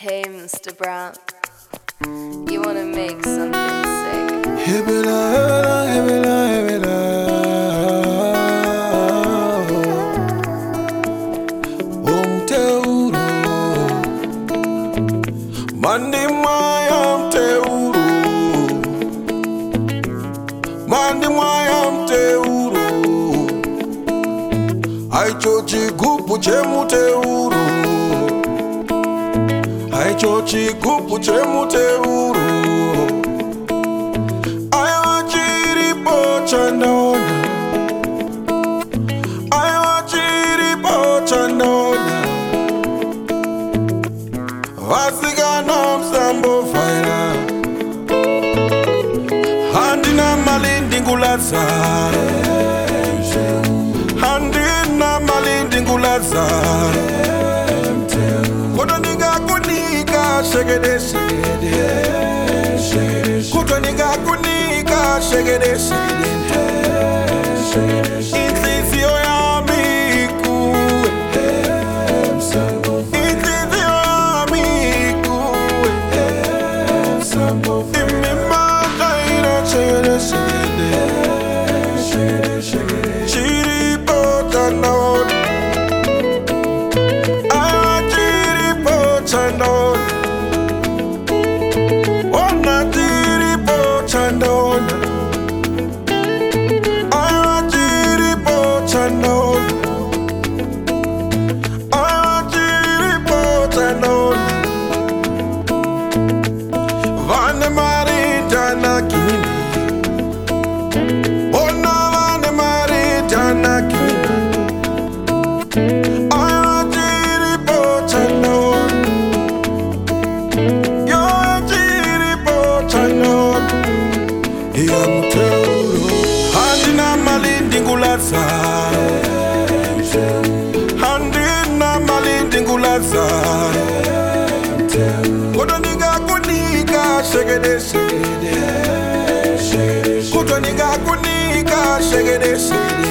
Hey, Mr. Brown, you wanna make something sick? Hebela, hebela, hebela, Teuro Mandi mayam Teuro Mandi mayam Teuro Ai chochi gupu chemu Teuro Ai chochi gupu chemu Teuro Ai wachiri pochandona Ai wachiri pochandona Vasigana msambo faira Handina malindi ngulazare Handina malindi ngulazare Kono ninga kunika shegede shegede Kono ninga kunika shegede shegede Inzizio ya miku Handina malindi ngulazare Handina malindi ngulazare Kono ninga kunika shegede shegede Kono ninga kunika shegede shegede